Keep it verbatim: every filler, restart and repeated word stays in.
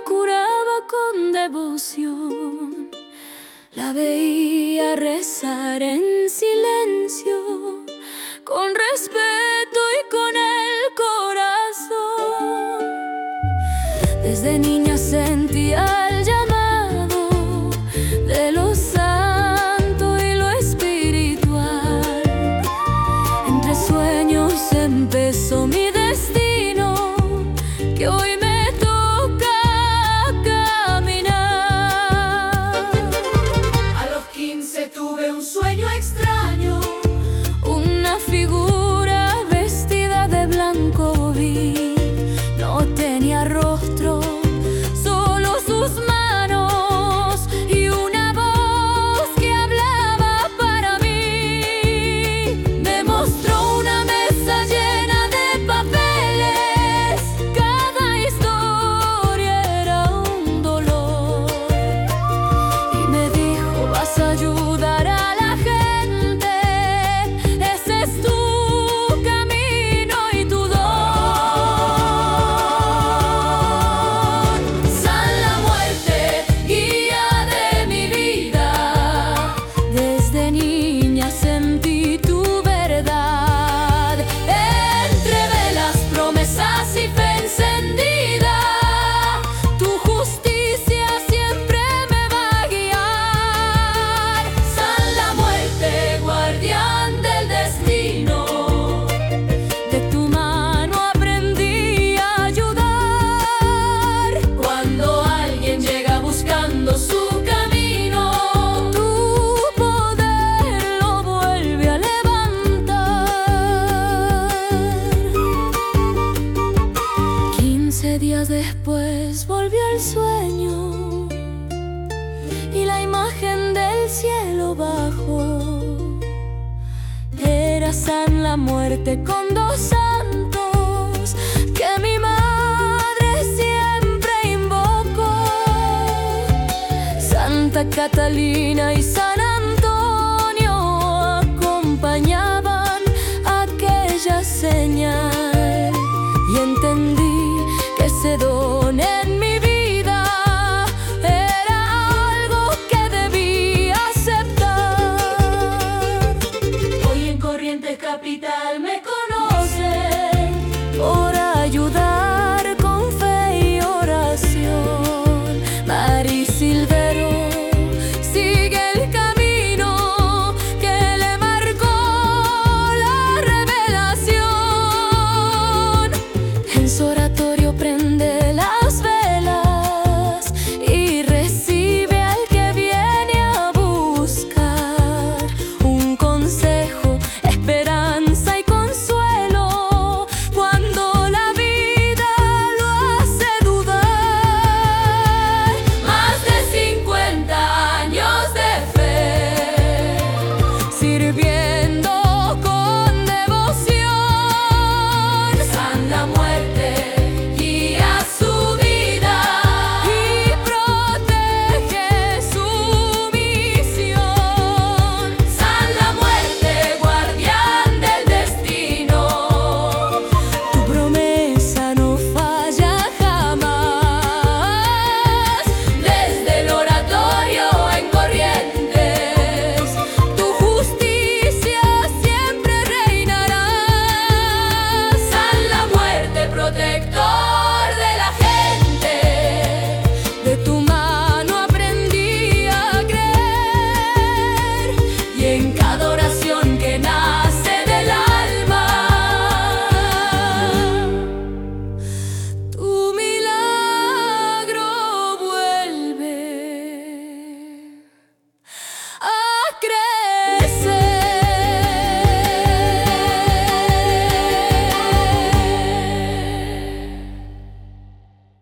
procuraba con devoción. La veía rezar en silencio, con respeto y con el corazón. Desde niña sentía el llamado de lo santo y lo espiritual. Entre sueños empezó mi destino, que hoy me toca caminar. A los quince tuve un sueño extraño, una figura vestida de blanco vi. No tenía rostro, solo sus manos y una voz que hablaba para mí. Me mostró una mesa llena de papeles, cada historia era un dolor. Y me dijo: vas a ayudar a la gente, ese es tu camino y tu don. San la muerte, guía de mi vida, desde niña sentí tu verdad. Entre velas, promesas y fe encendida, tu justicia siempre me va a guiar. San la muerte, guardián del destino, de tu mano aprendí a ayudar. Cuando alguien llega buscando su camino, tu poder lo vuelve a levantar. Quince días después volvió el sueño y la imagen del cielo bajó. Era San la muerte con dos santos que mi madre siempre invocó. Santa Catalina y San Antonio acompañaban aquella señal, y entendí que ese don en mi vida era algo que debía aceptar. Hoy en Corrientes Capital me conocen por ayudar con fe y oración. Mari Silvero sigue el camino que le marcó la revelación. En su oración